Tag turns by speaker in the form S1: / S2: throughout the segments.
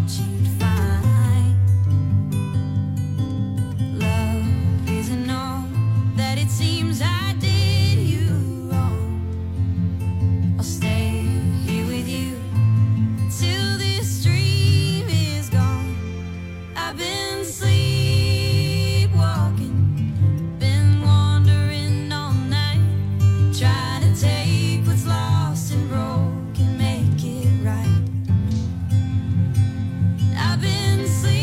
S1: you'd find love isn't all that it seems. I did you wrong. I'll stay here with you till this dream is gone. I've been sleepwalking, been wandering all night, trying to take what's lost and broken, make it right. I've been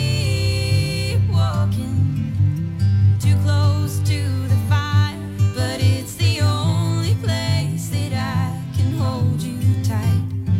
S1: sleepwalking, too close to the fire, but it's the only place that I can hold you tight.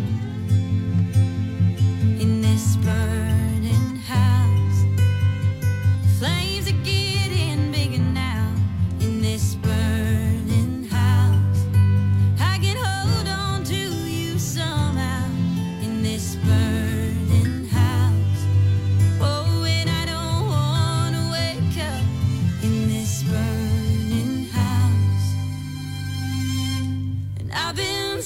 S1: In this burning house, flames are getting bigger now. In this burning house, I can hold on to you somehow. In this burning house, oh, and I don't wanna wake up. In this burning house, and I've been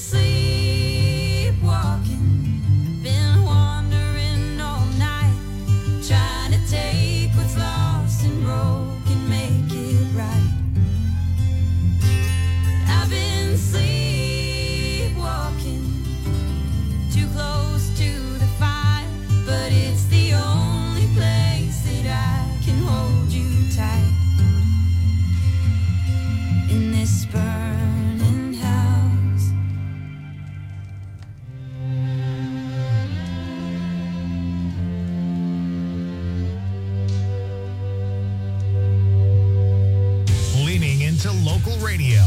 S1: sleepwalking, been wandering all night, trying to take what's lost and broken, make it right. I've been sleepwalking, too close to the fire, but it's the only place that I can hold you tight. In this burning house.
S2: Leaning into local radio.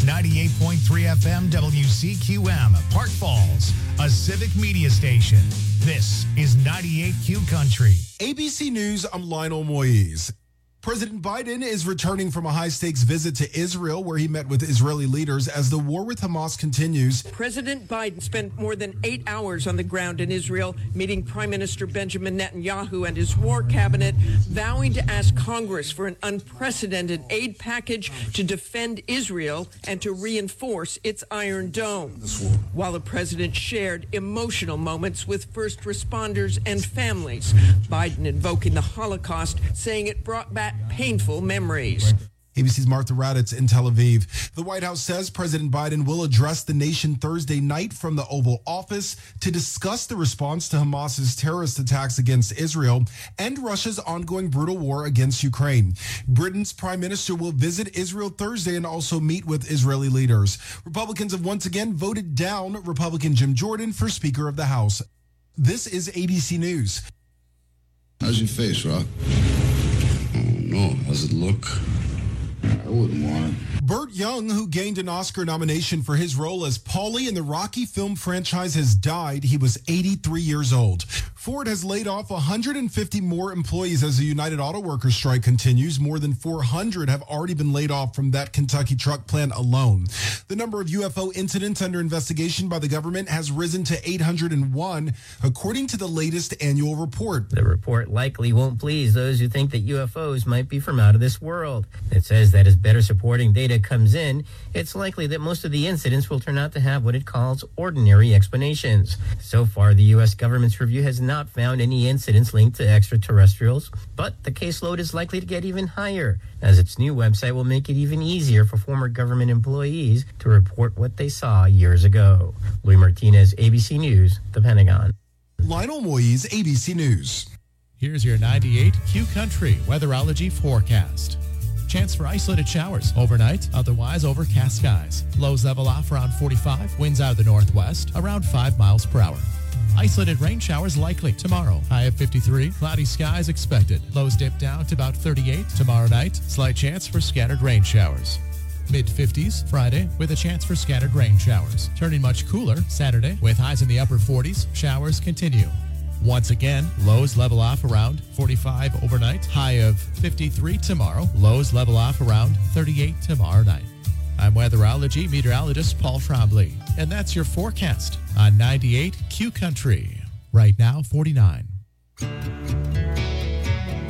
S2: 98.3 FM WCQM, Park Falls, a civic media station. This is 98Q Country.
S3: ABC News, I'm Lionel Moise. President Biden is returning from a high-stakes visit to Israel, where he met with Israeli leaders as the war with Hamas continues.
S4: President Biden spent more than 8 hours on the ground in Israel, meeting Prime Minister Benjamin Netanyahu and his war cabinet, vowing to ask Congress for an unprecedented aid package to defend Israel and to reinforce its Iron Dome. While the president shared emotional moments with first responders and families, Biden invoking the Holocaust, saying it brought back painful memories.
S3: ABC's Martha Raddatz in Tel Aviv. The White House says President Biden will address the nation Thursday night from the Oval Office to discuss the response to Hamas's terrorist attacks against Israel and Russia's ongoing brutal war against Ukraine. Britain's prime minister will visit Israel Thursday and also meet with Israeli leaders. Republicans have once again voted down Republican Jim Jordan for Speaker of the House. This is ABC News.
S5: How's your face, Rock? Oh, no. How's it look? I wouldn't want it.
S3: Burt Young, who gained an Oscar nomination for his role as Paulie in the Rocky film franchise, has died. He was 83 years old. Ford has laid off 150 more employees as the United Auto Workers strike continues. More than 400 have already been laid off from that Kentucky truck plant alone. The number of UFO incidents under investigation by the government has risen to 801, according to the latest annual report.
S6: The report likely won't please those who think that UFOs might be from out of this world. It says that as better supporting data comes in, it's likely that most of the incidents will turn out to have what it calls ordinary explanations. So far, the U.S. government's review has not found any incidents linked to extraterrestrials, but the caseload is likely to get even higher, as its new website will make it even easier for former government employees to report what they saw years ago. Louis Martinez, ABC News, The Pentagon.
S3: Lionel Moise, ABC News.
S7: Here's your 98Q Country weatherology forecast. Chance for isolated showers overnight, otherwise overcast skies. Lows level off around 45, winds out of the northwest, around 5 miles per hour. Isolated rain showers likely tomorrow. High of 53, cloudy skies expected. Lows dip down to about 38 tomorrow night. Slight chance for scattered rain showers. Mid-50s Friday with a chance for scattered rain showers. Turning much cooler Saturday with highs in the upper 40s. Showers continue. Once again, lows level off around 45 overnight. High of 53 tomorrow. Lows level off around 38 tomorrow night. I'm weatherology meteorologist Paul Trombley, and that's your forecast on 98Q Country. Right now, 49.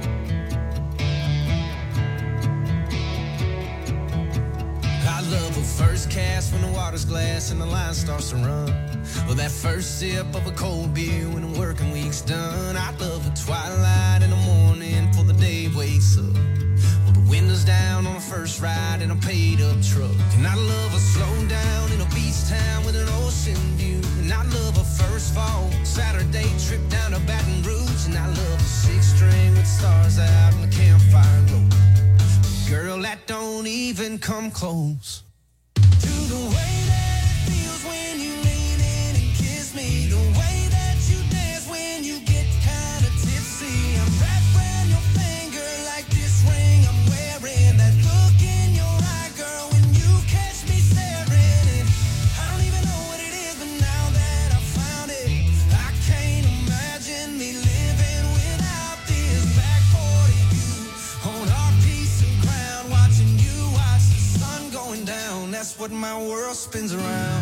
S8: I love a first cast when the water's glass and the line starts to run. Well, that first sip of a cold beer when the working week's done. I love the twilight in the morning before the day wakes up. Well, the windows down on the first ride in a paid-up truck. And I love a slow down in a beach town with an ocean view. And I love a first fall Saturday trip down to Baton Rouge. And I love a six-string with stars out and the campfire glow. Girl, that don't even come close to the way that it feels when you lean in and kiss me. The way that you dance when you get kind of tipsy. I'm wrapped around your finger like this ring I'm wearing. That look in your eye, girl, when you catch me staring. And I don't even know what it is, but now that I found it, I can't imagine me living without this back 40 view on our piece of ground, watching you watch the sun going down. That's what my world spins around.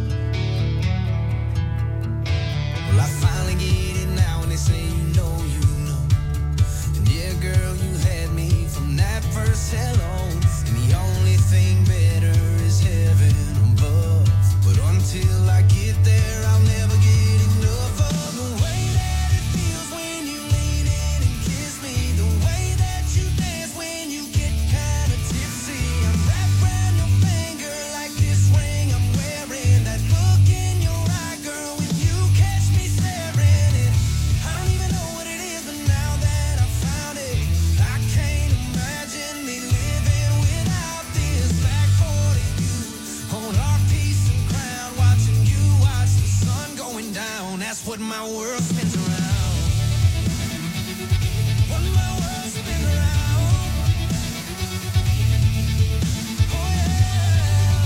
S8: Well, I finally get it now when they say you know. And yeah, girl, you had me from that first hello. And the only thing better is heaven above. But until I get there, I'll never get enough of the way that it feels when you lean in and kiss me. The way that you dance when you get kind of tipsy. I'm wrapped around your finger like this ring I'm wearing. That look in your eye, girl, when you catch me staring. And I don't even know what it is, but now that I found it, I can't imagine me living without this back 40 view on our piece of ground, watching you watch the sun going down. That's what my world spins around. What my world spins around. Oh yeah.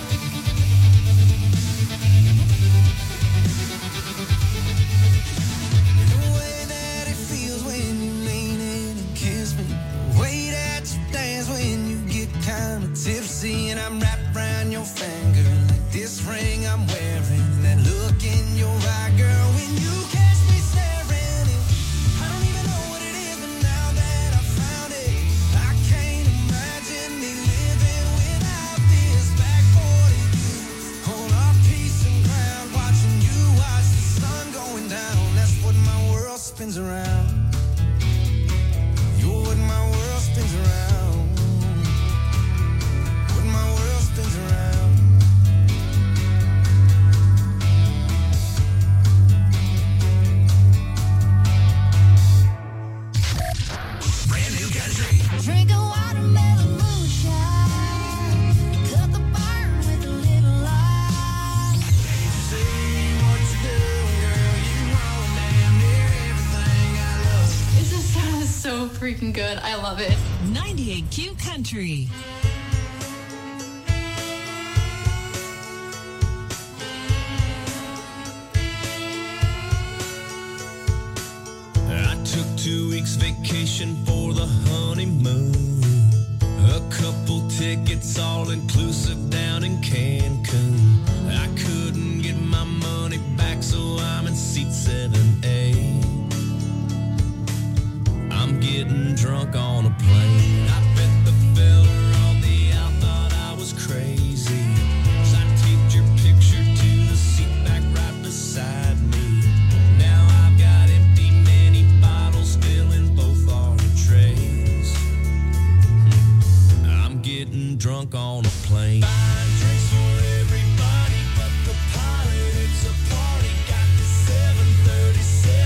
S8: The way that it feels when you lean in and kiss me. The way that you dance when you get kind of tipsy. And I'm wrapped around your finger like this ring I'm wearing. That look in your eye, girl, when you catch me staring. And I don't even know what it is, but now that I found it, I can't imagine me living without this back 40 view on our piece of ground, watching you watch the sun going down. That's what my world spins around. You're what my world spins around. What my world spins around.
S2: Brand new country.
S1: Drink a watermelon moonshine. Cut the burn with a little lime.
S8: Say what you do, girl, you know damn near everything I love.
S9: This just sounds so freaking good. I love it.
S10: 98Q Country.
S8: I took 2 weeks vacation for the honeymoon. A couple tickets all inclusive down in Cancun. I couldn't get my money back, so I'm in seat 7A. I'm getting drunk on a plane. I bet the fella on the out thought I was crazy. 'Cause I taped your picture to the seat back right beside me. Now I've got empty mini bottles filling both our trays. I'm getting drunk on a plane. Buying drinks for everybody but the pilot. It's a party. Got the 737.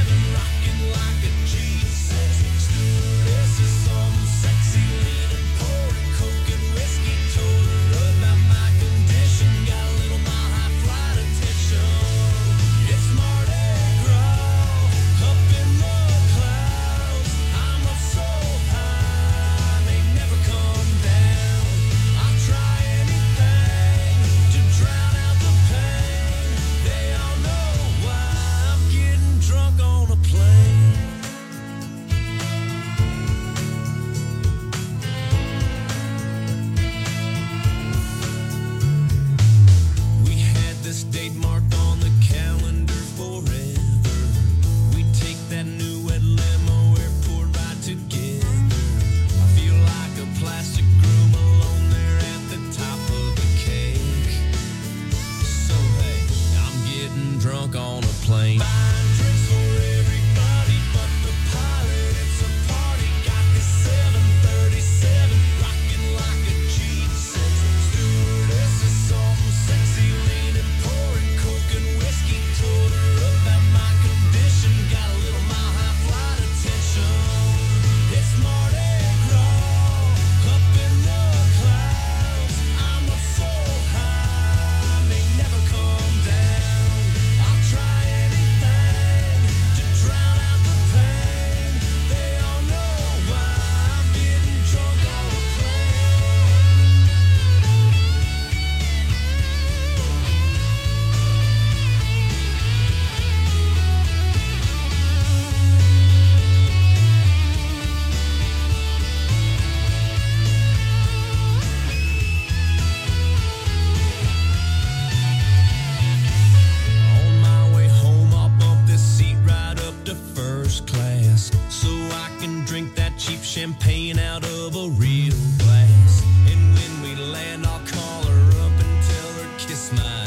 S8: first class, so I can drink that cheap champagne out of a real glass. And when we land, I'll call her up and tell her kiss my.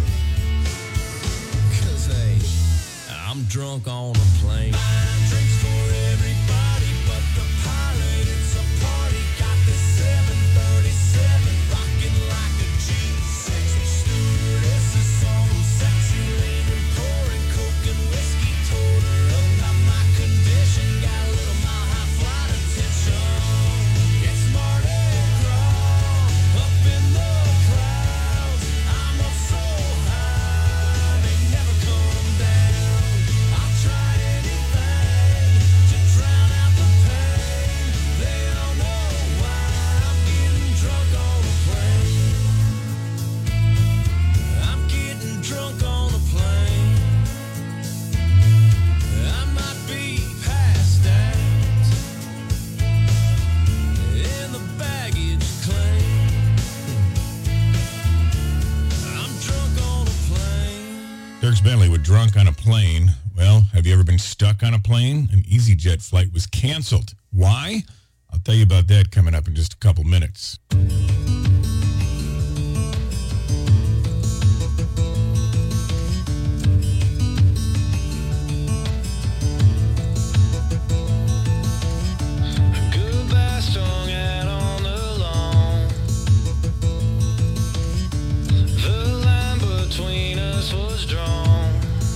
S8: 'Cause hey, I'm drunk on a plane. Buying drinks for everybody but the pilot. It's a party. Got this 737 rocking like a G6. Stewardess is some sexy lady pouring coke and whiskey. Told her about my condition. Got a little mile high flight attention. It's Mardi Gras up in the clouds. I'm up so high they never come down. I'll try anything to drown out the pain. They don't know why I'm getting drunk on a plane. I'm getting drunk on a plane. I might be passed out in the baggage claim. I'm drunk on a plane.
S11: Dirks Bentley with Drunk on a Plane. Well, have you ever been stuck on a plane? An EasyJet flight was canceled. Why? I'll tell you about that coming up in just a couple minutes.
S8: Goodbye strung out on the lawn. The line between us was drawn.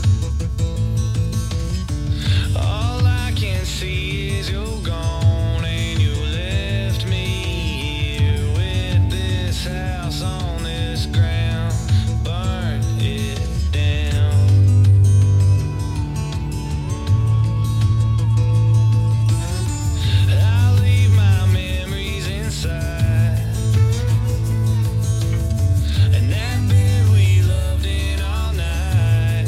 S8: All I can see is you're gone, and you left me here with this house on this ground. Burn it down. I'll leave my memories inside, and that bed we loved in all night.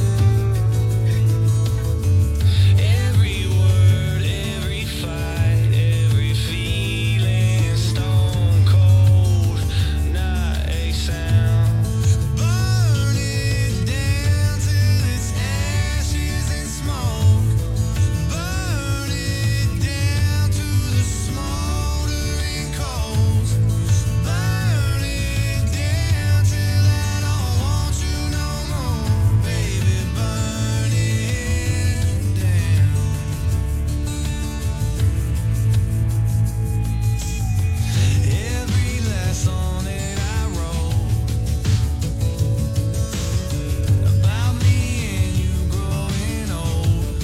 S8: Every word, every fight, every feeling, stone cold, not a sound. Burn it down till it's ashes and smoke. Burn it down to the smoldering coals. Burn it down till I don't want you no more, baby. Burn it down. Every last song that I wrote about me and you growing old.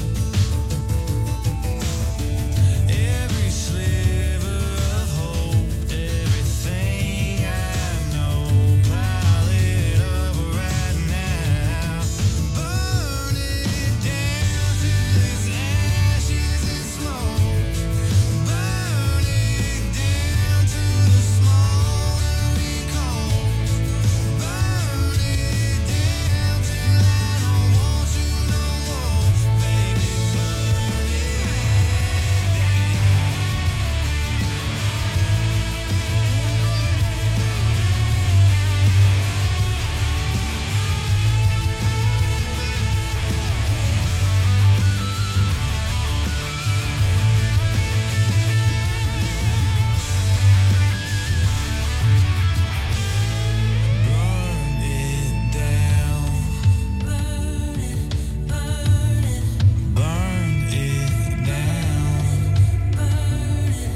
S8: Every sliver of hope, everything I know, pile it up right now. Burn it down till it's ashes and smoke. Burn it down to the smoldering coals. Burn it down till I don't want you no more, baby. Burn it down. Burn it down. Burn it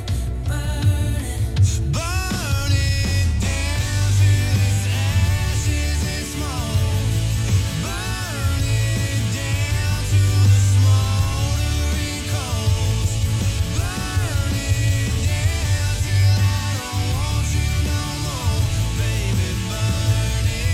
S8: down till it's ashes and smoke. Burn it down to the smoldering coals. Burn it down till I don't want you no more, baby. Burn it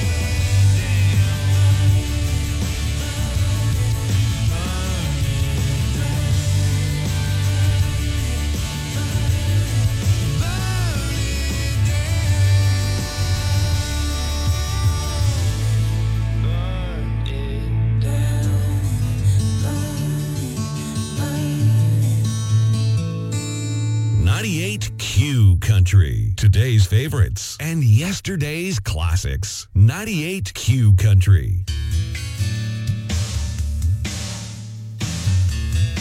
S8: down.
S12: 98Q Country. Today's favorites and yesterday's classics. 98Q Country.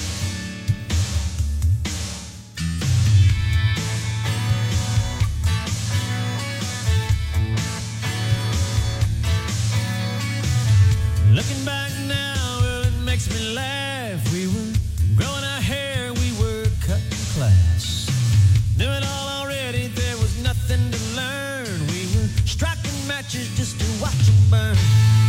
S8: just to watch them burn.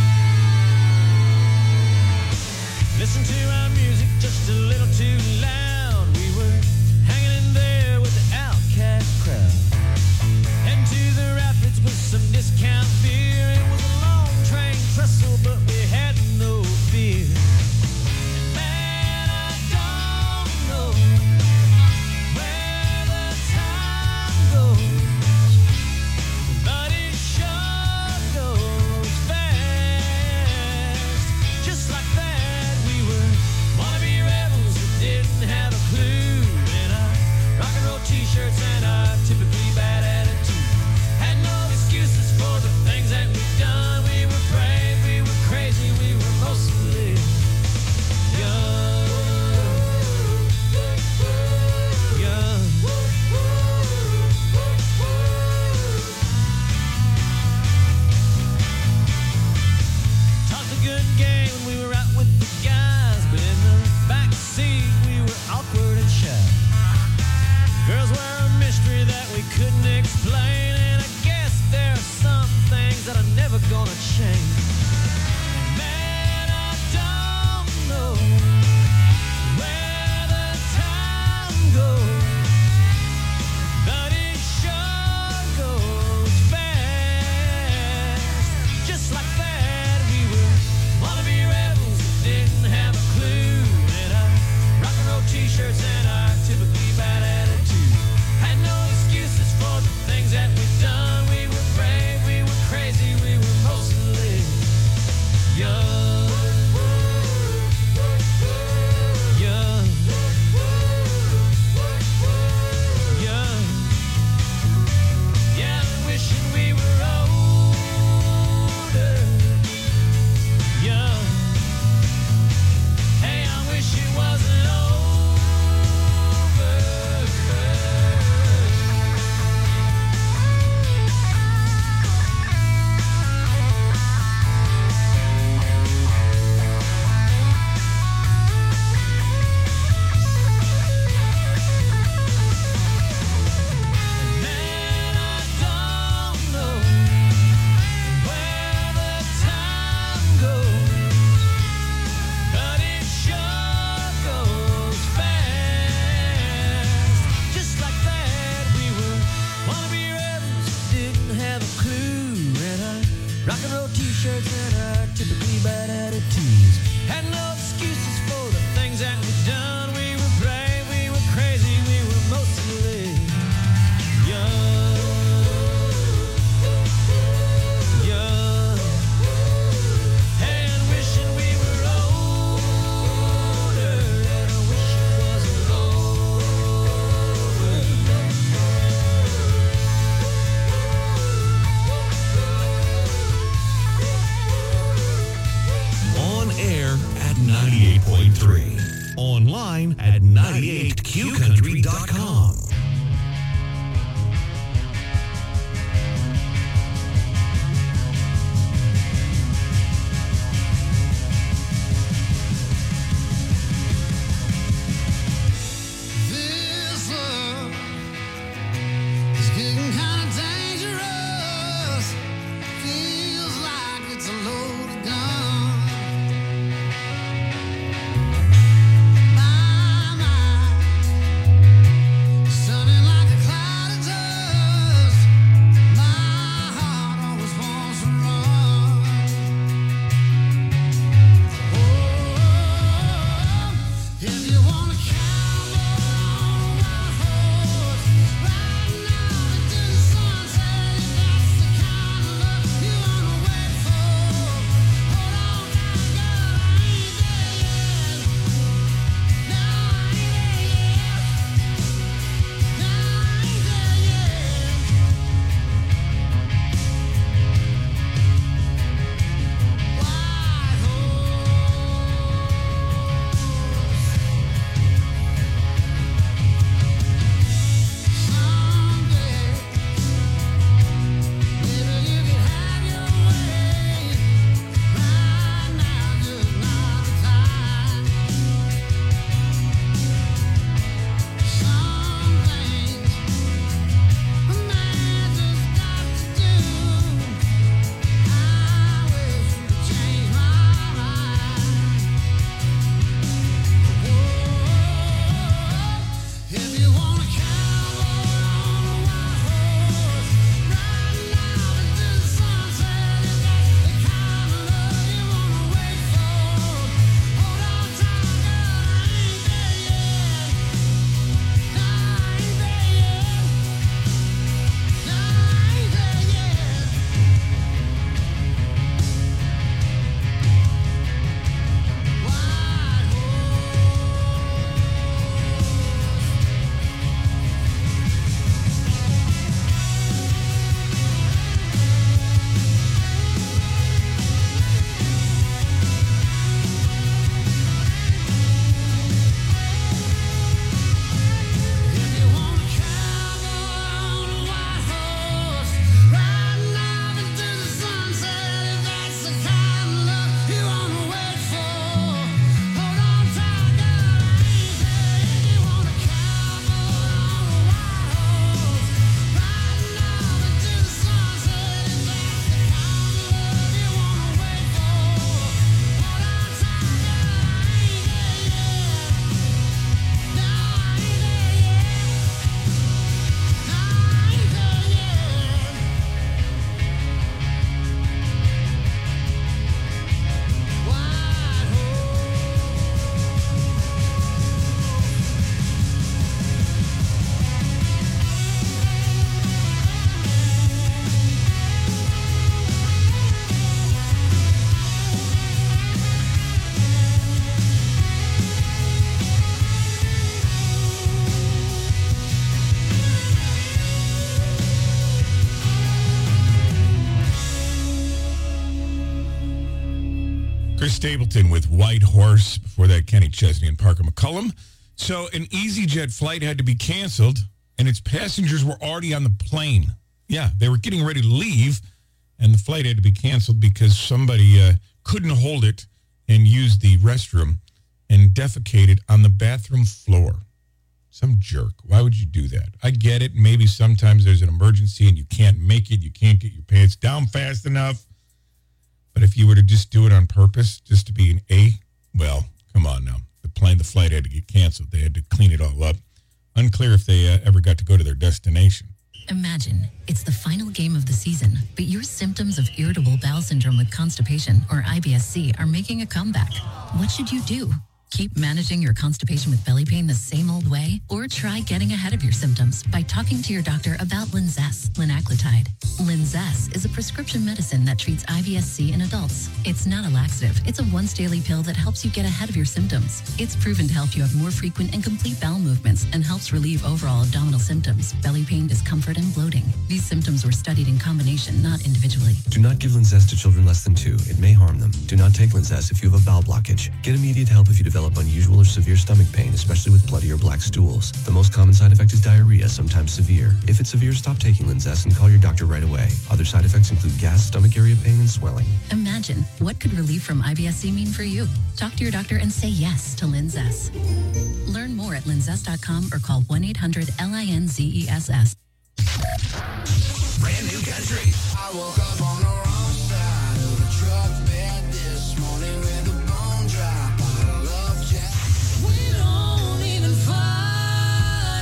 S8: Listen to our music just a little too loud. We were hanging in there with the outcast crowd. Heading to the rapids with some discount beer. It was a long train trestle, but we had no fear. And man, I don't know where the time goes, but it sure goes fast. Just like that, we were wannabe rebels who didn't have a clue. In our rock and roll t-shirts and our typically bad attitude. Had no excuses for the things that we've done. We were brave, we were crazy, we were mostly young. Young. Talked a good game when we were out with the guys, but in the back seat we were awkward and shy. Girls were a mystery that we couldn't explain, and I guess there are some things that are never gonna change. Man, I don't know where the time goes, but it sure goes fast. Just like that, we were wannabe rebels who didn't have a clue. In our rock and roll t-shirts and our typically bad attitude. Had no excuses for the things that we've done. We were brave, we were crazy, we were mostly young. Young. Young. Yeah, wishing we were older. Young. Hey, I wish it wasn't over. Man, I don't know where the time goes, but it sure goes fast. Just like that, we were wannabe rebels who didn't have a clue. And our rock and roll t-shirts and our typically bad attitudes. Had no excuses for the things that we've done. We were brave, we were crazy, we were mostly young. Young. And wishing we were older. And I wish it wasn't over.
S12: On air at 98.3. Online at 98qcountry.com.
S8: This love is getting kind of dangerous. Feels like it's a loaded gun. My mind is
S11: Chris Stapleton with White Horse. Before that, Kenny Chesney and Parker McCullum. So an EasyJet flight had to be canceled, and its passengers were already on the plane. Yeah, they were getting ready to leave, and the flight had to be canceled because somebody couldn't hold it and used the restroom and defecated on the bathroom floor. Some jerk. Why would you do that? I get it. Maybe sometimes there's an emergency and you can't make it. You can't get your pants down fast enough. But if you were to just do it on purpose, just to be an A, well, come on now. The flight had to get canceled. They had to clean it all up. Unclear if they ever got to go to their destination.
S13: Imagine it's the final game of the season, but your symptoms of irritable bowel syndrome with constipation, or IBS-C, are making a comeback. What should you do? Keep managing your constipation with belly pain the same old way? Or try getting ahead of your symptoms by talking to your doctor about Linzess, linaclotide. Linzess is a prescription medicine that treats IBS-C in adults. It's not a laxative. It's a once-daily pill that helps you get ahead of your symptoms. It's proven to help you have more frequent and complete bowel movements and helps relieve overall abdominal symptoms, belly pain, discomfort, and bloating. These symptoms were studied in combination, not individually.
S14: Do not give Linzess to children less than 2. It may harm them. Do not take Linzess if you have a bowel blockage. Get immediate help if you develop unusual or severe stomach pain, especially with bloody or black stools. The most common side effect is diarrhea, sometimes severe. If it's severe, stop taking Linzess and call your doctor right away. Other side effects include gas, stomach area pain, and swelling.
S13: Imagine, what could relief from IBS-C mean for you? Talk to your doctor and say yes to Linzess. Learn more at linzess.com or call 1-800-LINZESS.
S8: Brand new country. I woke up on the wrong side of the truck bed this morning with a bone dry bottle of Jack. We don't even fight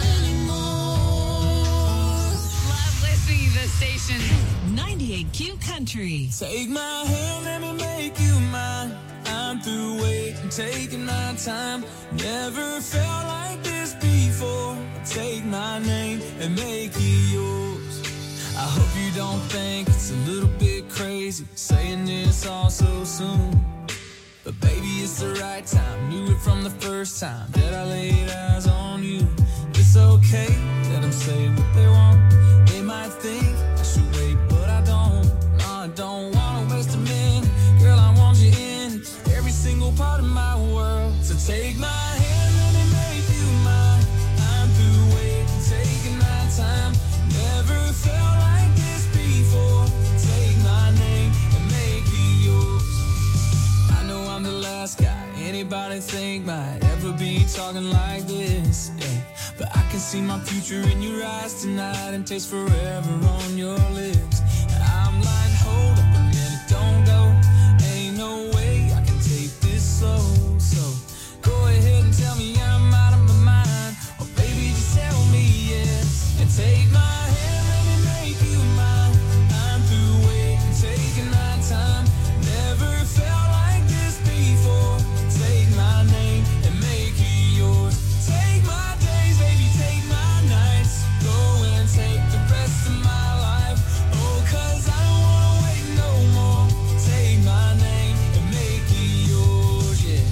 S8: anymore.
S10: Love listening to the station. 98Q Country.
S8: Take my hand, let me make you mine. I'm through waiting, taking my time. Never felt like this before. Take my name and make it yours. I hope you don't think it's a little bit crazy saying this all so soon. But baby, it's the right time. Knew it from the first time that I laid eyes on you. It's okay, let them say what they want. They might think I should wait, but I don't. No, I don't want to waste a minute. Girl, I want you in every single part of my world. So take my hand, let me make you mine. I'm through waiting, taking my time. Never felt like this before. Take my name and make it yours. I know I'm the last guy anybody think might ever be talking like this, yeah. But I can see my future in your eyes tonight and taste forever on your lips. And I'm like, hold up a minute, don't go. Ain't no way I can take this slow. So go ahead and tell me I'm out of my mind. Or baby, just tell me yes. And take my hand, let me make you mine. I'm through waiting, taking my time. Never felt like this before. Take my name and make it yours. Take my days, baby, take my nights. Go and take the rest of my life. Oh, 'cause I don't wanna wait no more. Take my name and make it yours, yeah.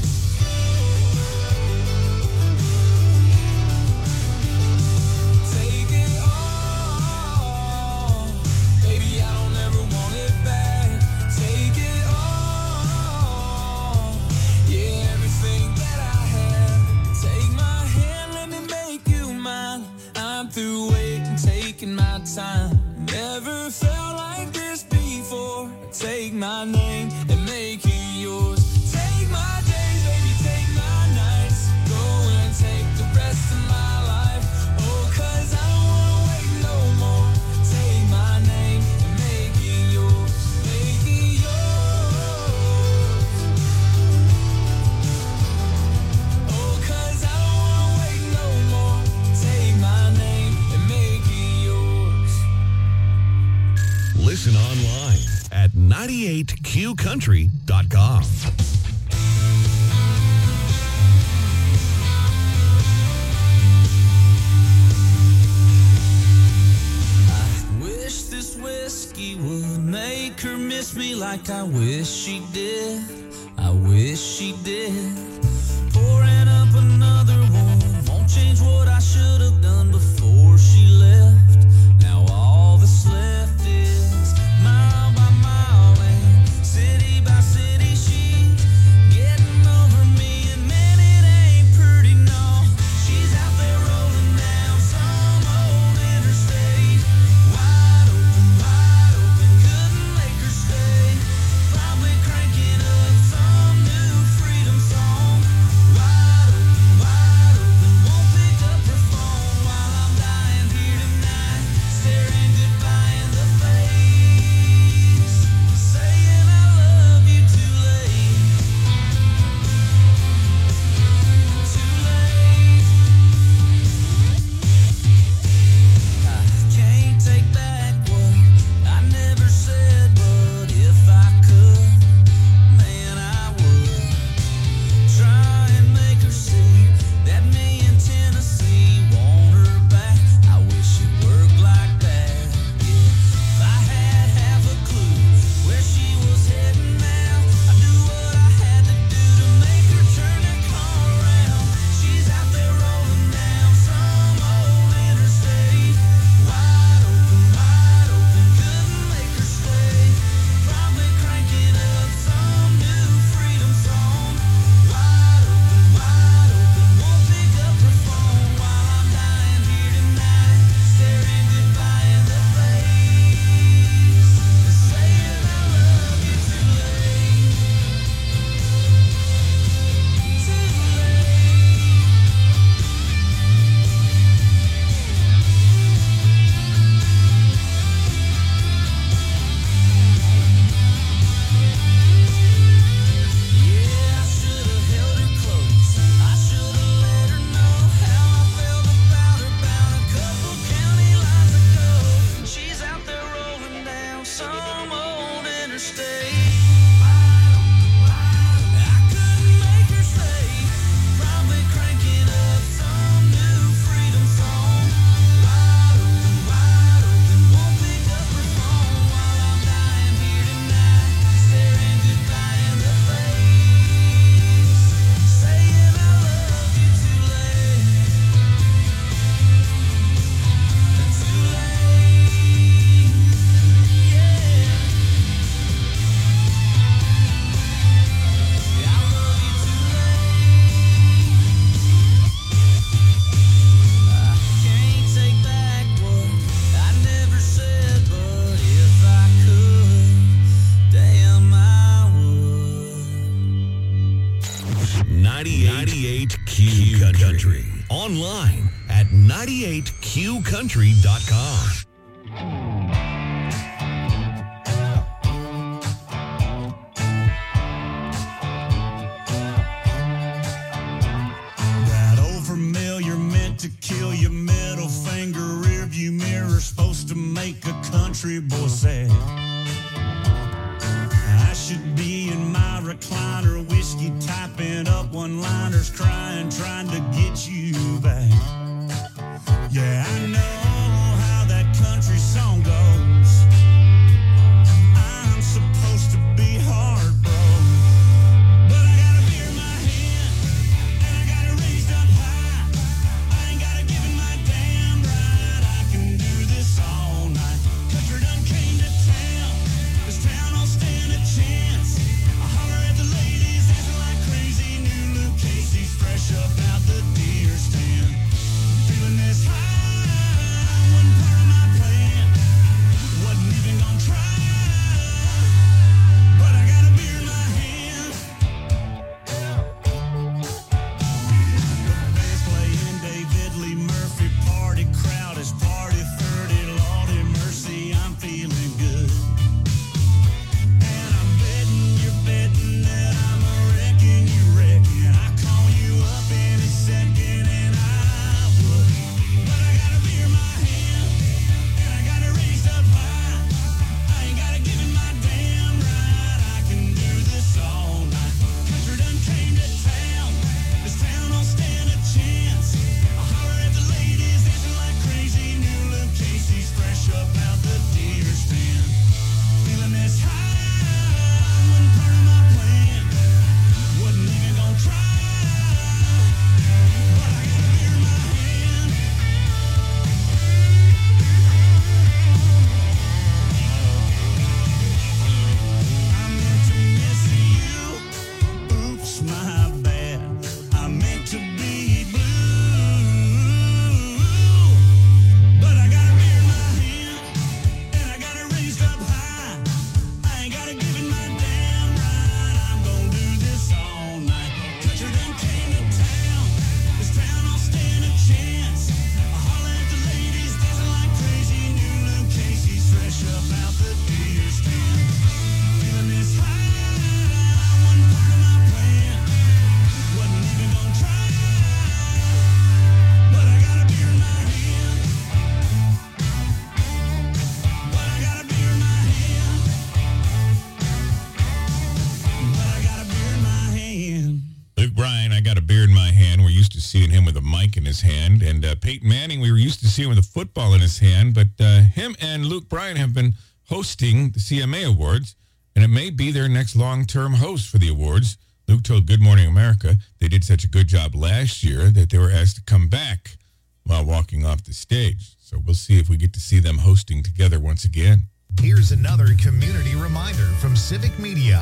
S8: Take it all. Baby, I don't ever want it back. Take it all. Yeah, everything that I have. Take my hand, let me make you mine. I'm through waiting, taking my time. Never felt like this before. Take my name and make it yours. Take my days, baby, take my nights. Go and take the rest of my life. Oh, 'cause I don't wanna wait no more. Take my name and make it yours. Make it yours. Oh, 'cause I don't wanna wait no more. Take my name and make it yours.
S12: Listen online at 98qcountry.com.
S8: Wish this whiskey would make her miss me like I wish she did. I wish she did. Pouring up another one won't change what I should have done before she left. Now all that's left is mile by mile and city by city she
S12: Q Country. Online at 98QCountry.com.
S15: That old familiar meant to kill your middle finger rearview mirror, supposed to make a country boy sad. I should be in my recliner, whiskey typing up one-liners, crying, trying to get you back. Yeah, I know how that country song goes. I'm supposed to be hard, bro. But I got a beer in my hand, and I got it raised up high. I ain't got to give it my damn right. I can do this all night. Country done came to town. This town don't stand a chance. I holler at the ladies, dancing like crazy. New Luke Casey's fresh up out the deer stand. Feeling this high, wasn't part of my plan. Wasn't even gonna try, but I got a beer in my hand. The band's playing David Lee Murphy, party crowd is party 30. Lordy mercy, I'm feeling good. And I'm betting you're betting that I'm a wrecking you wrecking. I call you up any second and I would. But I got a beer in my hand, and I got it raised up high. I ain't got to give it my damn right. I can do this all night. Country done came to town. This town don't stand a chance. I holler at the ladies, dancing like crazy. New Luke Casey's fresh up out the deer stand. Feeling this high, wasn't part of my plan. Wasn't even gonna try, but I got a beer in my hand. I meant to miss you. Oops, my bad. I meant to be blue. But I got a beer in my hand, and I got it raised up high. I ain't got to give it my damn right. I'm gonna do this all night. Country done came to town. This town don't stand a chance. I holler at the ladies, dancing like crazy. New Luke Casey's fresh up out the deer stand. Feeling this high, wasn't part of my plan. Wasn't even gonna try, but I got a beer in my hand. But I got a beer in my hand. But I got a beer in my hand.
S11: Luke Bryan, I got a beer in my hand. We're used to seeing him with a mic in his hand. And Peyton Manning, we were used to seeing with a football in his hand. But him and Luke Bryan have been hosting the CMA Awards, and it may be their next long-term host for the awards. Luke told Good Morning America they did such a good job last year that they were asked to come back while walking off the stage. So we'll see if we get to see them hosting together once again.
S2: Here's another community reminder from Civic Media.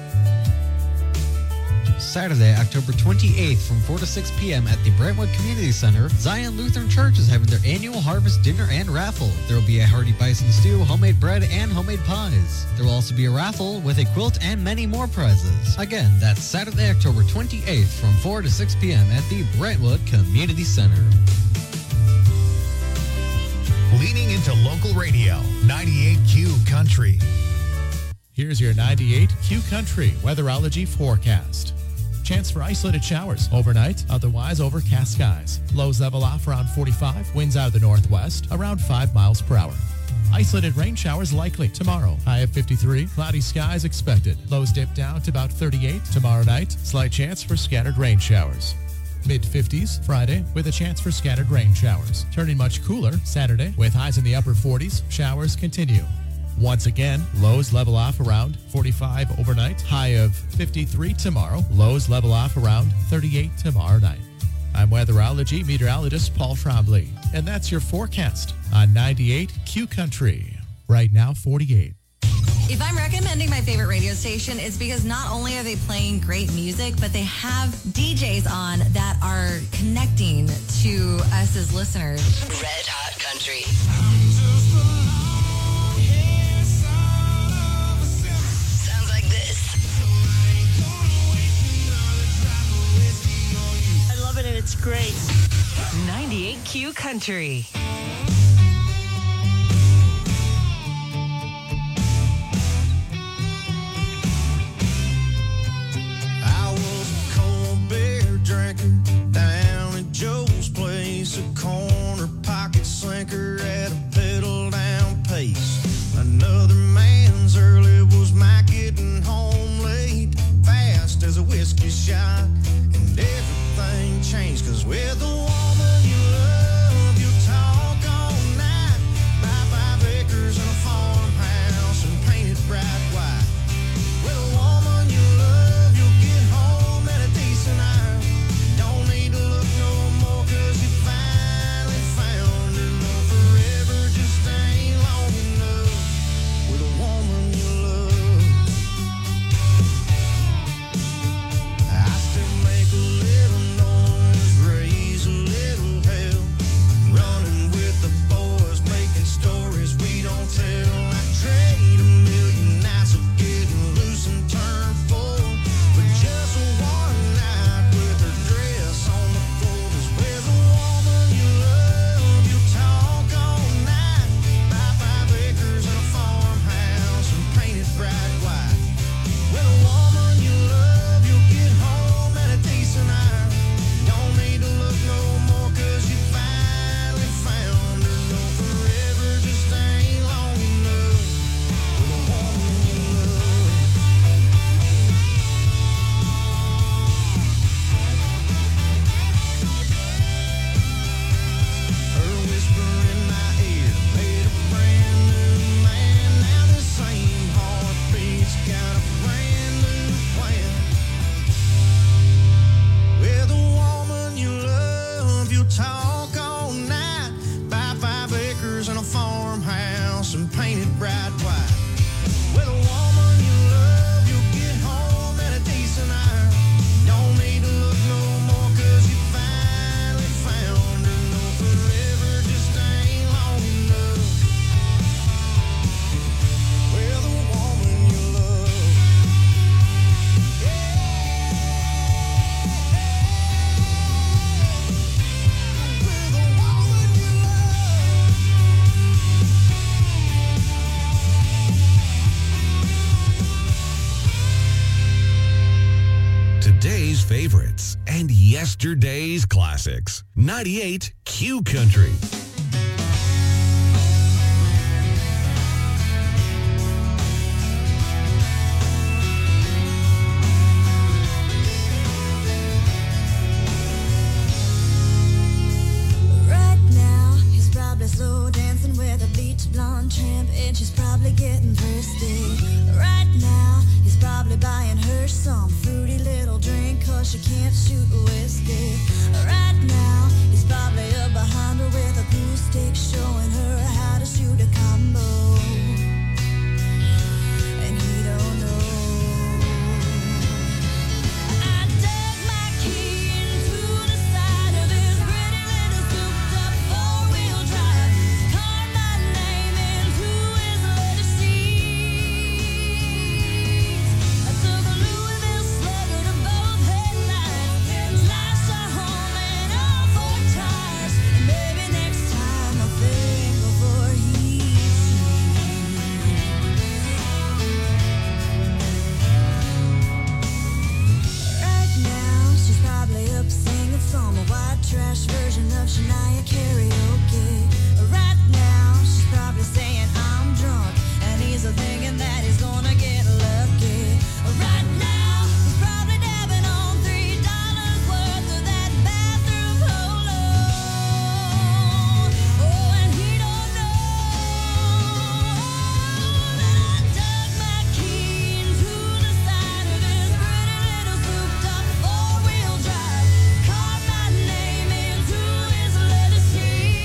S16: Saturday, October 28th from 4 to 6 p.m. at the Brentwood Community Center, Zion Lutheran Church is having their annual harvest dinner and raffle. There will be a hearty bison stew, homemade bread, and homemade pies. There will also be a raffle with a quilt and many more prizes. Again, that's Saturday, October 28th from 4 to 6 p.m. at the Brentwood Community Center.
S2: Leaning into local radio, 98Q Country.
S7: Here's your 98Q Country weatherology forecast. Chance for isolated showers overnight, otherwise overcast skies. Lows level off around 45, winds out of the northwest, around 5 miles per hour. Isolated rain showers likely tomorrow. High of 53, cloudy skies expected. Lows dip down to about 38 tomorrow night. Slight chance for scattered rain showers. Mid-50s Friday with a chance for scattered rain showers. Turning much cooler Saturday with highs in the upper 40s. Showers continue. Once again, lows level off around 45 overnight. High of 53 tomorrow. Lows level off around 38 tomorrow night. I'm weatherology meteorologist Paul Trombley, and that's your forecast on 98Q Country. Right now, 48.
S17: If I'm recommending my favorite radio station, it's because not only are they playing great music, but they have DJs on that are connecting to us as listeners.
S10: Red Hot Country. Sounds like this.
S17: I love
S10: love it and it's great. 98Q Country.
S8: I was a cold beer drinker down at Joe's place, a corner pocket sinker at a pedal down pace. Another man's early was my getting home late, fast as a whiskey shot, and everything changed, 'cause with the woman you love, you talk all night, buy 5 acres and a farmhouse and paint it bright white. With a woman you love, you'll get home at a decent hour. Don't need to look no more, 'cause you finally found her. No, forever just ain't long enough with a woman you love. I still make a little noise, raise a little hell, running with the boys, making stories we don't tell. I trade a million nights of getting loose and turn full, but just one night with her dress on the floor. 'Cause with a woman you love, you talk all night, buy 5 acres and a farmhouse and paint it bright white. With a woman you love, you'll get home at a decent hour. Don't need to look no more, 'cause you finally found her. No, forever just ain't long enough with a woman you love. Her whisper in my ear made a brand new man. Now the same heartbeat's got a brand new plan. With a woman you love, you talk all night, buy 5 acres and a farmhouse and paint it bright white. With a woman you love, you'll get home at a decent hour. Don't need to look no more, 'cause you finally found her. No, forever just ain't long enough with a woman you love.
S12: Today's favorites and yesterday's classics. 98Q Country.
S1: Right now, he's probably slow dancing with a bleach blonde tramp, and she's probably getting thirsty. Right now, he's probably buying her some fruity little drink, 'cause she can't shoot whiskey. Right now, he's probably up behind her with a glue stick, showing her how to shoot a combo. And he don't know. I dug my key into the side of his pretty little souped-up four-wheel drive, carved my name into his leather seats. I took a Louisville Slugger to both headlights, slashed our home and all 4 tires. Maybe next time I'll think before he Right now, she's probably up singing some white trash version of Shania karaoke. Right now, she's probably saying I'm drunk, and he's thinking that he's gonna get lucky. Right now, he's probably dabbing on $3 worth of that bathroom polo. Oh, and he don't know that I dug my key into the side of his pretty little souped-up four-wheel drive, carved my name into his leather seat.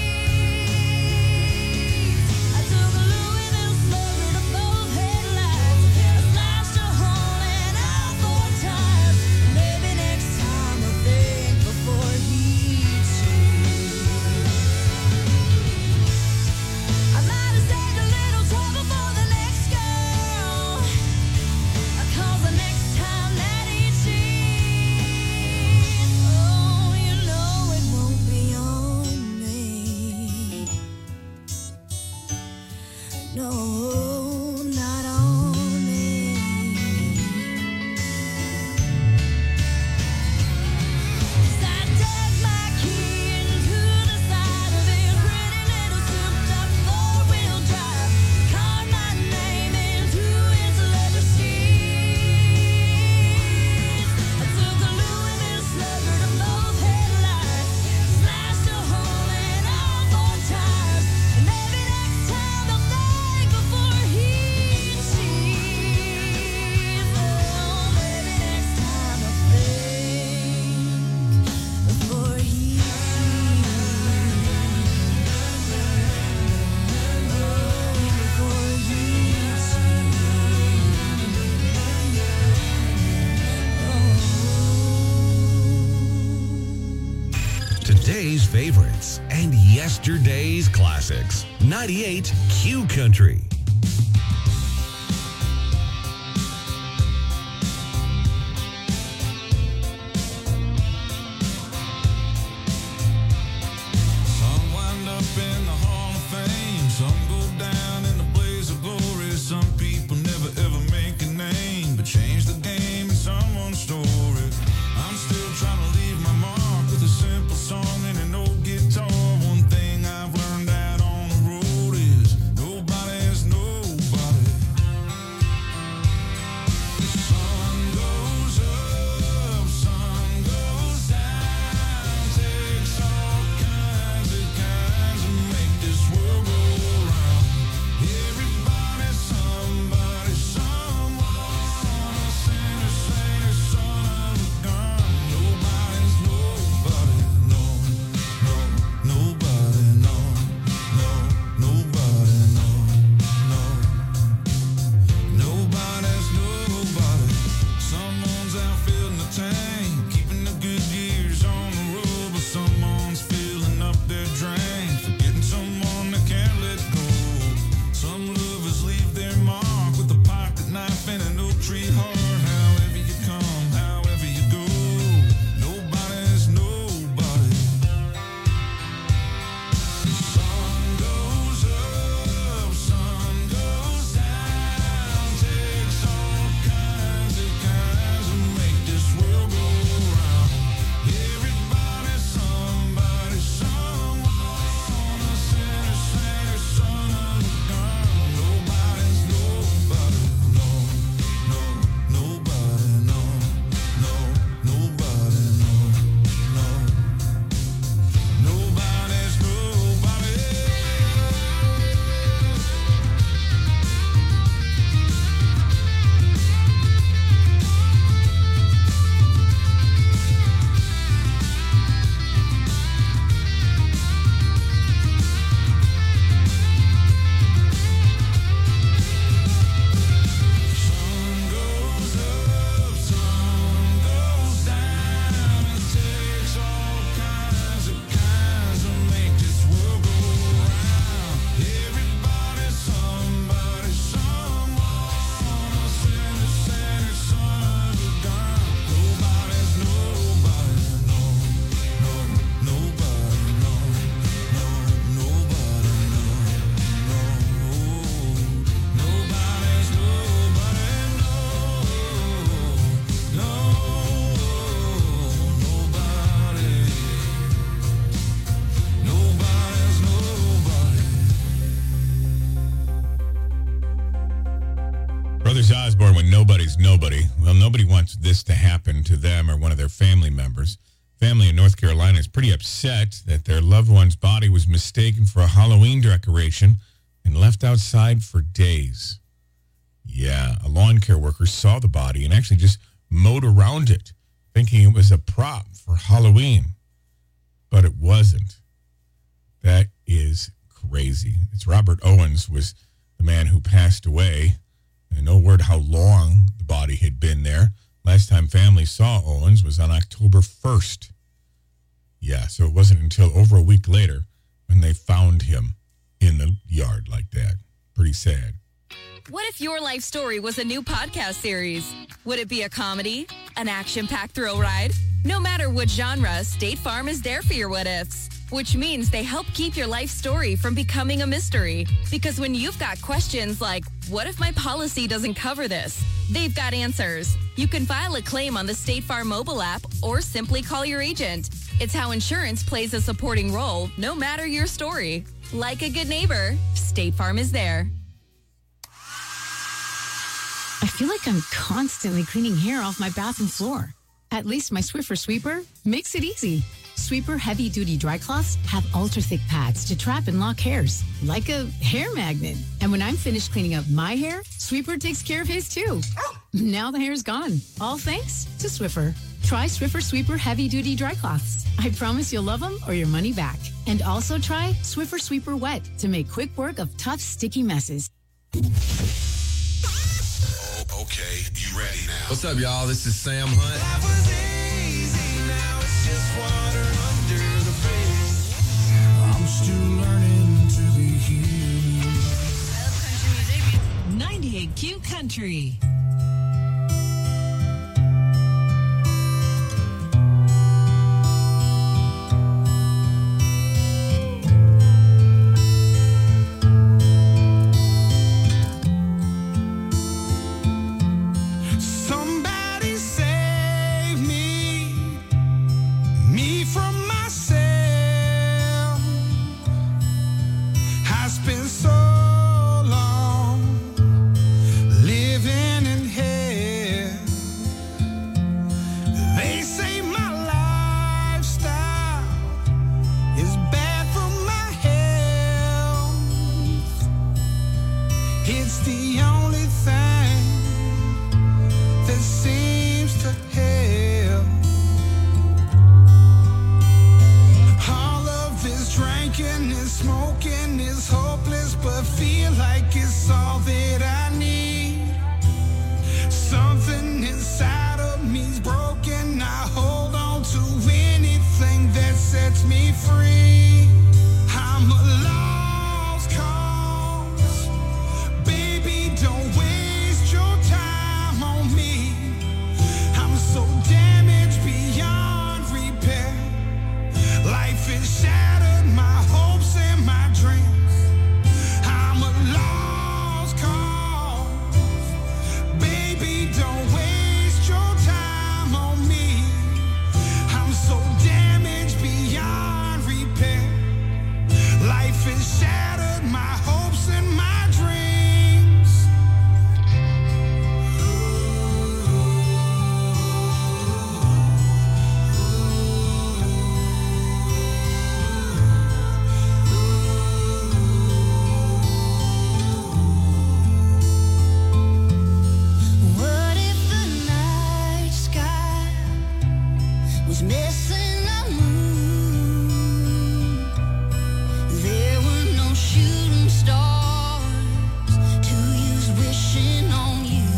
S1: No, not on me. I dug my key into the side of his pretty little souped-up four-wheel drive. Carved my name into its leather seats. I took a Louisville slugger to both headlights, smashed a hole in all four tires. And maybe next time I'll think before he cheats. Oh, maybe next time I'll think before he
S12: Today's favorites and yesterday's classics. 98 Q Country.
S15: Some wind up in the Hall of Fame. Some go down in the blaze of glory. Some people never ever make a name, but change the game in someone's story. I'm still trying to leave my mark with a simple song and an old guitar. One thing I've learned out on the road is nobody is nobody. The sun goes up, sun goes down, takes all kinds of make this world go round. Everybody's somebody, someone, a sinner, saint, son of a gun. Nobody's nobody, no, nobody, no, nobody, no. Nobody's nobody. Someone's out filling the tank, keeping the good years on the road, but someone's filling up their drain, forgetting someone that can't let go. Some lovers leave their mark with a pocket knife and an oak tree heart. However you come, however you go, nobody's nobody. The sun goes up, sun goes down, takes all kinds of make this world go round. Everybody's somebody, someone, a sinner, saint, son of a gun. Nobody's nobody, no, nobody, no, nobody, no. Nobody's nobody. Sun goes up, sun goes down, it takes all kinds of make this world go round. Everybody's somebody, someone, a sinner, saint, son of a gun. Nobody's nobody, no, nobody, no, nobody, no, nobody's nobody, nobody's nobody.
S11: Brothers Osborne with Nobody's Nobody. Well, nobody wants this to happen to them or one of their family members. Family in North Carolina is pretty upset that their loved one's body was mistaken for a Halloween decoration and left outside for days. Yeah, a lawn care worker saw the body and actually just mowed around it, thinking it was a prop for Halloween. But it wasn't. That is crazy. It's Robert Owens was the man who passed away. And no word how long the body had been there. Last time family saw Owens was on October 1st. Yeah, so it wasn't until over a week later when they found him in the yard like that. Pretty sad.
S10: What if your life story was a new podcast series? Would it be a comedy? An action-packed thrill ride? No matter what genre, State Farm is there for your what-ifs.
S18: which means they help keep your life story from becoming a mystery. Because when you've got questions like, what if my policy doesn't cover this? They've got answers. You can file a claim on the State Farm mobile app or simply call your agent. It's how insurance plays a supporting role, no matter your story. Like a good neighbor, State Farm is there.
S19: I feel like I'm constantly cleaning hair off my bathroom floor. At least my Swiffer Sweeper makes it easy. Sweeper heavy-duty dry cloths have ultra-thick pads to trap and lock hairs, like a hair magnet. And when I'm finished cleaning up my hair, Sweeper takes care of his too. Now the hair's gone, all thanks to Swiffer. Try Swiffer Sweeper heavy-duty dry cloths. I promise you'll love them or your money back. And also try Swiffer Sweeper Wet to make quick work of tough, sticky messes.
S12: Okay, you ready now?
S20: What's up, y'all? This is Sam Hunt.
S15: I'm still learning to be human.
S10: 98Q Country.
S15: Somebody save me from myself. I spent so long living in hell. They say my lifestyle is bad for my health. It's the only thing that seems to help. All of this drinking and smoking is hopeless, but feel like it's all that I need. Something inside of me's broken. I hold on to anything that sets me free. I'm a lost cause. Baby, don't waste your time on me. I'm so damaged beyond repair. Life has shattered my hopes and my dreams. I'm a lost cause. Baby, don't waste your time on me. I'm so damaged beyond repair. Life has shattered my hopes and my dreams. What if the night sky was missing a moon? There were no shooting stars to use wishing on you.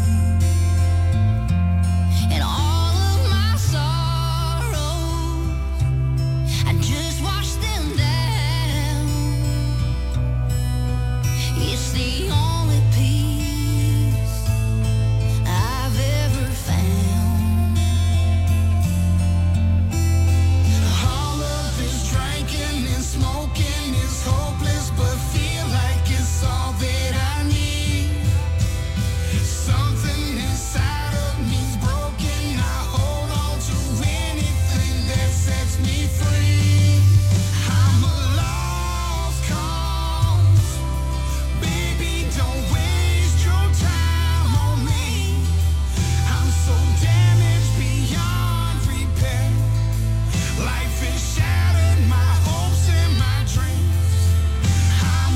S15: And all of my sorrows, I just watched them down. It's the only peace I've ever found. All of this drinking and smoking is hopeless, but feel like it's all that I need. Something inside of me's broken. I hold on to anything that sets me free. I'm a lost cause. Baby, don't waste your time on me. I'm so damaged beyond repair. Life has shattered my hopes and my dreams. I'm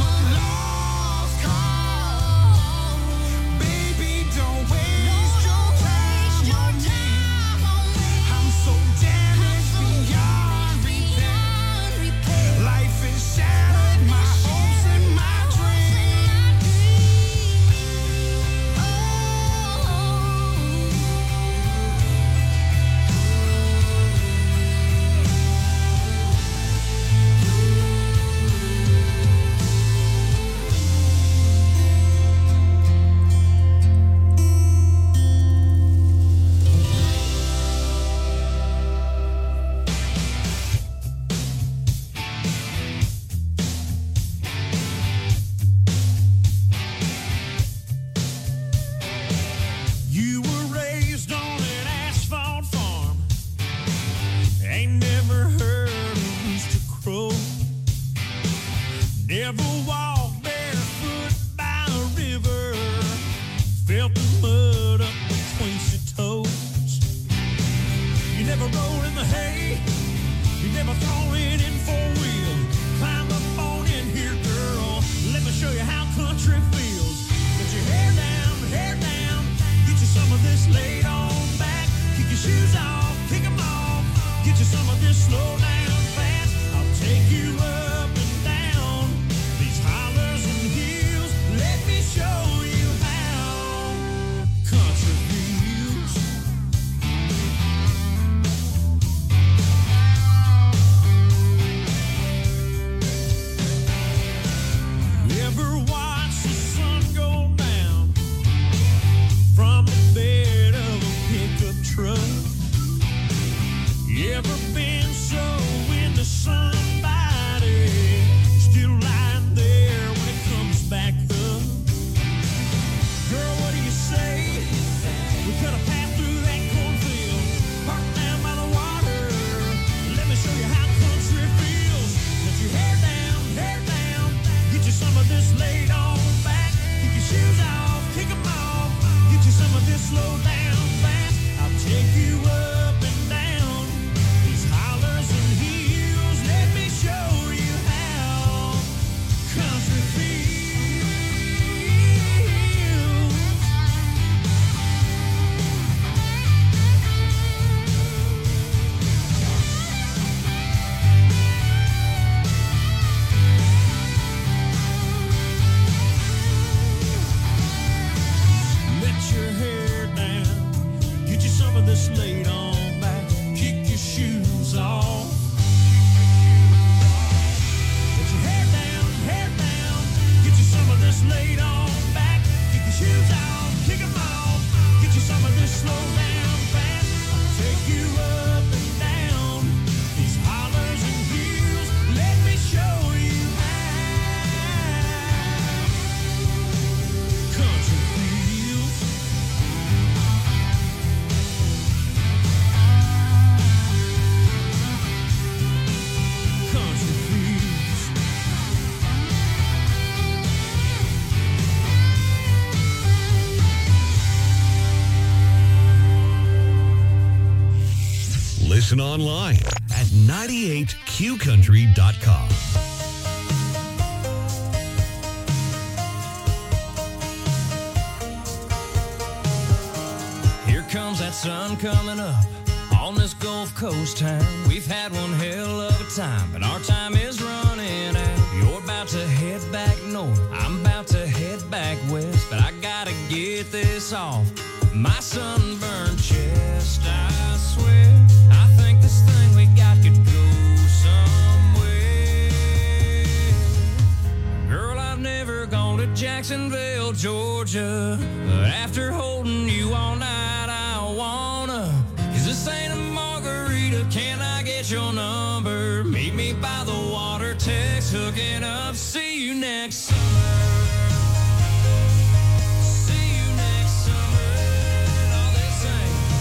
S15: Ever walked barefoot by a river? Felt the mud up between your toes. You never rolled in the hay. You never thrown it in four-wheel. Climb up on in here, girl. Let me show you how country feels. Put your hair down. Get you some of this laid on back. Kick your shoes off, kick them off. Get you some of this slow down fast. I'll take you up and down these hollers and hills. Let me show you how country feels. Ever watch the sun go down from the bed of a pickup truck? You ever been so into somebody still lying there when it comes back up? Girl, what do you say? We cut a path through that cornfield, park down by the water. Let me show you how country feels. Let your hair down, get you some of this laid on back. Kick your shoes off, kick them off. Get you some of this slow down fast. I'll take you up and down these hollers and hills. Let me show you how country feels. Let your hair down, get you some of this laid on back. Kick your shoes off. Let your hair down, get you some of this laid on back. Kick your shoes off, kick them off. Get you some of this slow down fast. I'll take you up and down these hollers and hills. Let me show you how country feels. Country feels.
S21: Listen online at 98qcountry.com.
S8: Here comes that sun coming up on this Gulf Coast town. We've had one hell of a time, but our time is running out. You're about to head back north, I'm about to head back west, but I gotta get this off my sunburned chest. I swear, I think this thing we got could go somewhere. Girl, I've never gone to Jacksonville, Georgia, but after holding you all night, I wanna. 'Cause this ain't a margarita, can I get your number? Meet me by the water, text, hooking up, see you next summer. See you next summer. All they say.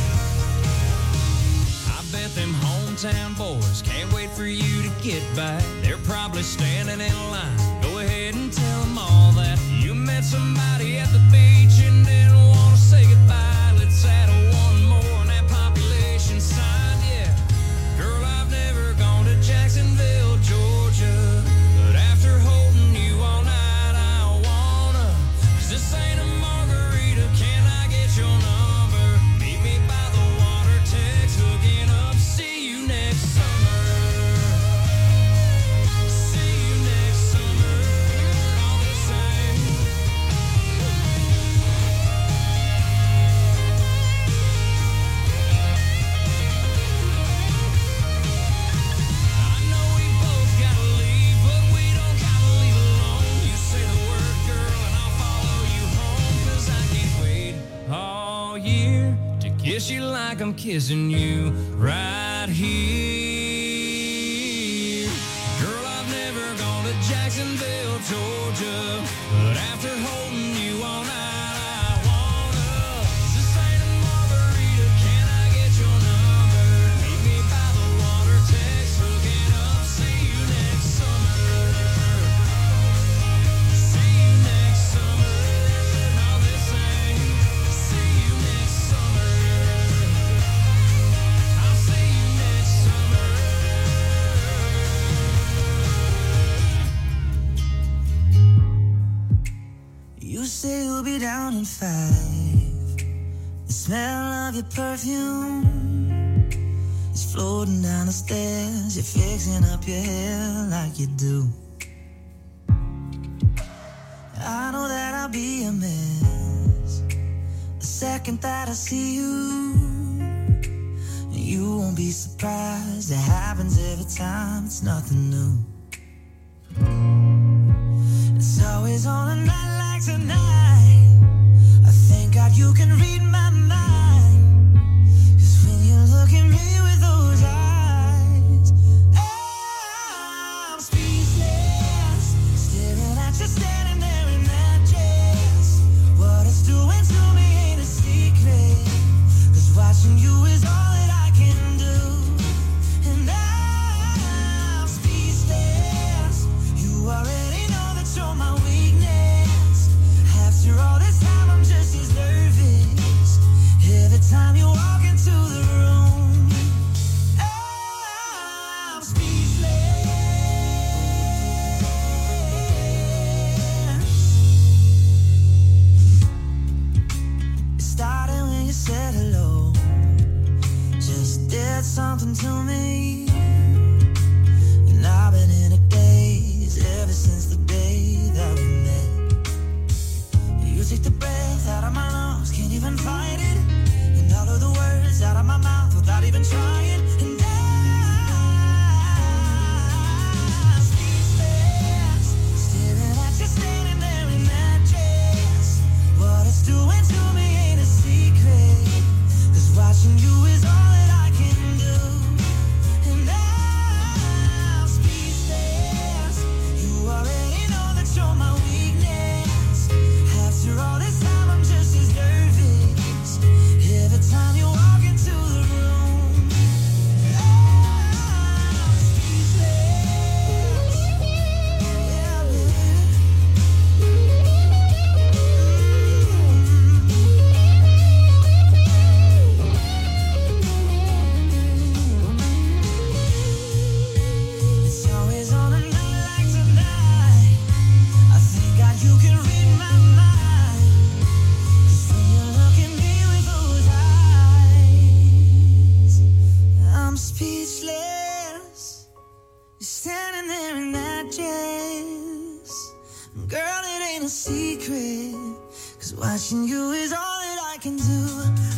S8: I bet them hometown boys can't wait for you to get back. They're probably standing in line. Go ahead and tell them all that you met somebody at the beach and didn't want to say goodbye. Let's add one more on that population sign, yeah. Girl, I've never gone to Jacksonville, Georgia, but after holding you all night, I wanna. 'Cause this ain't a margarita, can I get your number? Meet me by the water, text, hooking up, see you next summer. See you next summer. All the same. I know we both gotta leave, but we don't gotta leave alone. You say the word, girl, and I'll follow you home. 'Cause I can't wait all year to kiss you like I'm kissing you right here. Girl, I've never gone to Jacksonville, Georgia, but after holding you all night, I wanna. 'Cause this ain't a margarita, can I get your number? Meet me by the water, text, hooking up, see you next summer.
S1: down in 5. The smell of your perfume is floating down the stairs. You're fixing up your hair like you do. I know that I'll be a mess the second that I see you. And you won't be surprised. It happens every time. It's nothing new. It's always on a night like tonight. I thank God you can read my mind. 'Cause when you look at me with those eyes, I'm speechless, staring at you standing there in that dress. What it's doing to me ain't a secret, 'cause watching you is all that I can do. And I'm speechless. You already know that you're my weakness. After all this time, I'm just as nervous every time you walk into the room. I'm speechless. It started when you said hello. Just did something to me. And I've been in a daze ever since the day that we met. You take the breath out of my lungs, can't even fight it. And all of the words out of my mouth without even trying. And I'm speechless, staring at you standing there in that dress. What it's doing to me ain't a secret, 'cause watching you is all that I can do. And I'm speechless. You already know that you're my weakness. After all this time, I'm just as nervous every time you walk into the room. I'm speechless. Yeah, It's always on a night like tonight. I thank God you can read my mind. 'Cause when you look at me with those eyes, I'm speechless. You're standing there in that dress. Girl, it ain't a secret, 'cause watching you is all that I can do.